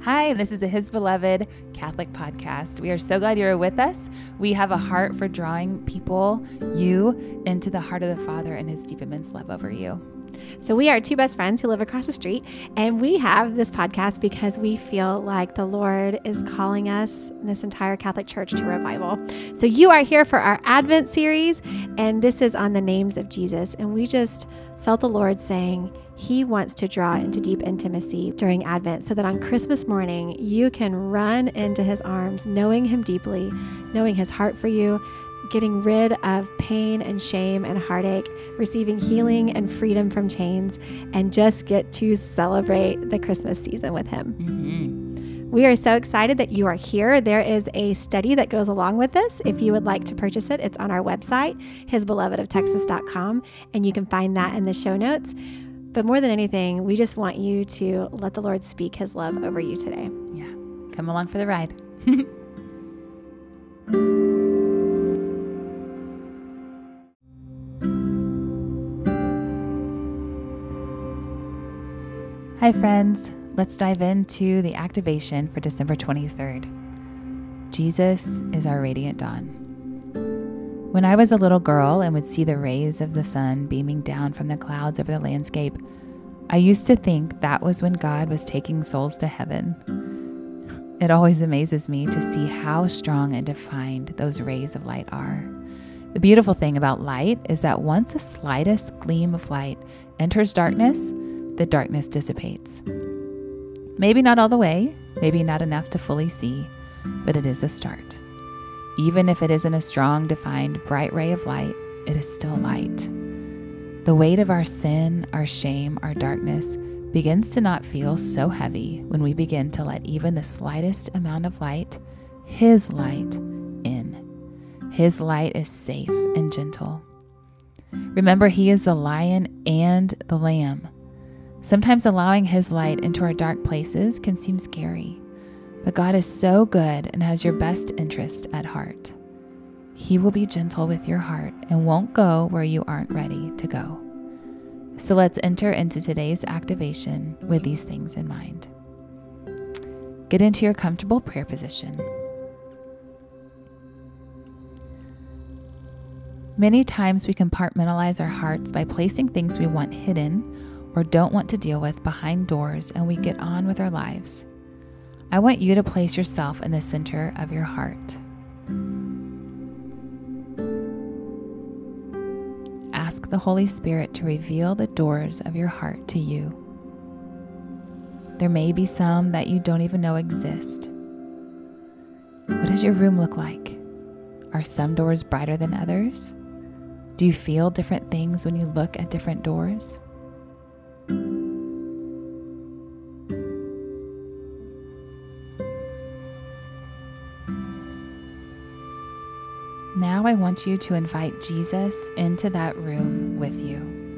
Hi, this is a His Beloved Catholic podcast. We are so glad you're with us. We have a heart for drawing people, you, into the heart of the Father and His deep, immense love over you. So we are two best friends who live across the street, and we have this podcast because we feel like the Lord is calling us, this entire Catholic Church, to revival. So you are here for our Advent series, and this is on the names of Jesus. And we just felt the Lord saying He wants to draw into deep intimacy during Advent so that on Christmas morning, you can run into His arms, knowing Him deeply, knowing His heart for you, getting rid of pain and shame and heartache, receiving healing and freedom from chains, and just get to celebrate the Christmas season with Him. Mm-hmm. We are so excited that you are here. There is a study that goes along with this. If you would like to purchase it, it's on our website, hisbelovedoftexas.com, and you can find that in the show notes. But more than anything, we just want you to let the Lord speak His love over you today. Yeah, come along for the ride. Hi friends, let's dive into the activation for December 23rd. Jesus is our radiant dawn. When I was a little girl and would see the rays of the sun beaming down from the clouds over the landscape, I used to think that was when God was taking souls to heaven. It always amazes me to see how strong and defined those rays of light are. The beautiful thing about light is that once the slightest gleam of light enters darkness, the darkness dissipates. Maybe not all the way, maybe not enough to fully see, but it is a start. Even if it isn't a strong, defined, bright ray of light, it is still light. The weight of our sin, our shame, our darkness begins to not feel so heavy when we begin to let even the slightest amount of light, His light, in. His light is safe and gentle. Remember, He is the lion and the lamb. Sometimes allowing His light into our dark places can seem scary, but God is so good and has your best interest at heart. He will be gentle with your heart and won't go where you aren't ready to go. So let's enter into today's activation with these things in mind. Get into your comfortable prayer position. Many times we compartmentalize our hearts by placing things we want hidden or don't want to deal with behind doors, and we get on with our lives. I want you to place yourself in the center of your heart. Ask the Holy Spirit to reveal the doors of your heart to you. There may be some that you don't even know exist. What does your room look like? Are some doors brighter than others? Do you feel different things when you look at different doors? Now I want you to invite Jesus into that room with you.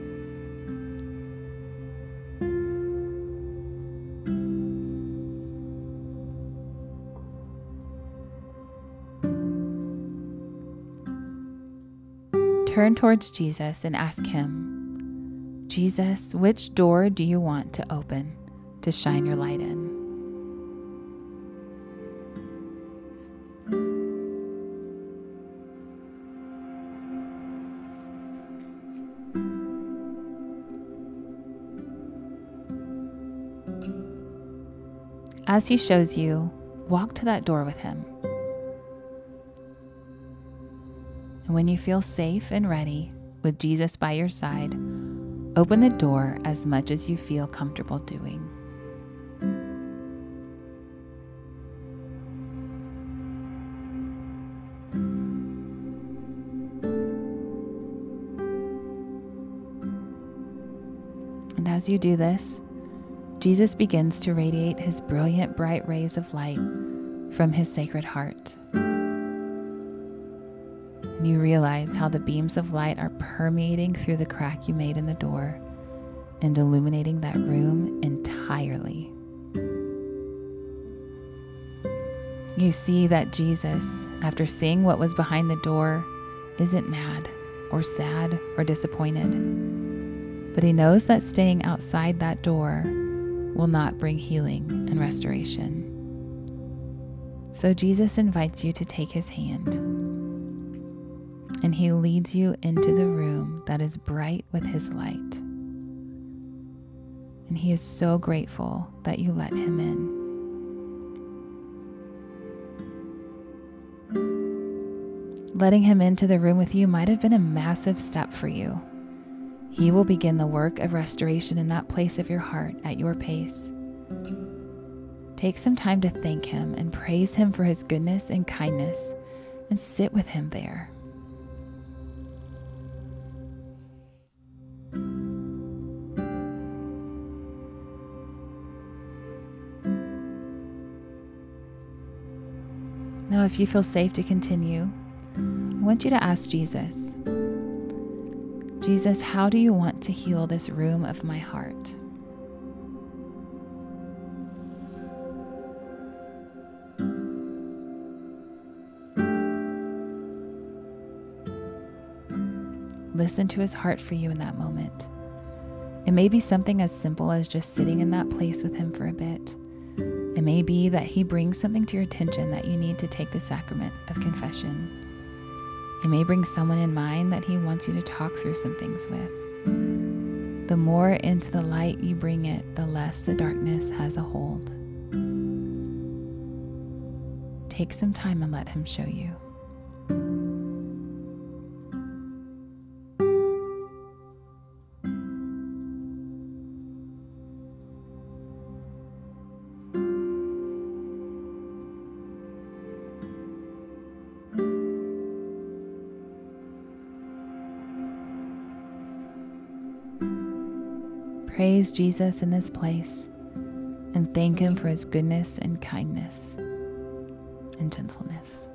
Turn towards Jesus and ask Him, Jesus, which door do you want to open to shine your light in? As He shows you, walk to that door with Him. And when you feel safe and ready, with Jesus by your side, open the door as much as you feel comfortable doing. And as you do this, Jesus begins to radiate His brilliant, bright rays of light from His sacred heart. And you realize how the beams of light are permeating through the crack you made in the door and illuminating that room entirely. You see that Jesus, after seeing what was behind the door, isn't mad or sad or disappointed, but He knows that staying outside that door will not bring healing and restoration. So Jesus invites you to take his hand, and he leads you into the room that is bright with his light. And he is so grateful that you let him in. Letting him into the room with you might have been a massive step for you. He will begin the work of restoration in that place of your heart at your pace. Take some time to thank him and praise him for his goodness and kindness, and sit with him there. Now, if you feel safe to continue, I want you to ask Jesus, Jesus, how do you want to heal this room of my heart? Listen to his heart for you in that moment. It may be something as simple as just sitting in that place with him for a bit. It may be that he brings something to your attention that you need to take the sacrament of confession. He may bring someone in mind that he wants you to talk through some things with. The more into the light you bring it, the less the darkness has a hold. Take some time and let him show you. Praise Jesus in this place and thank him for his goodness and kindness and gentleness.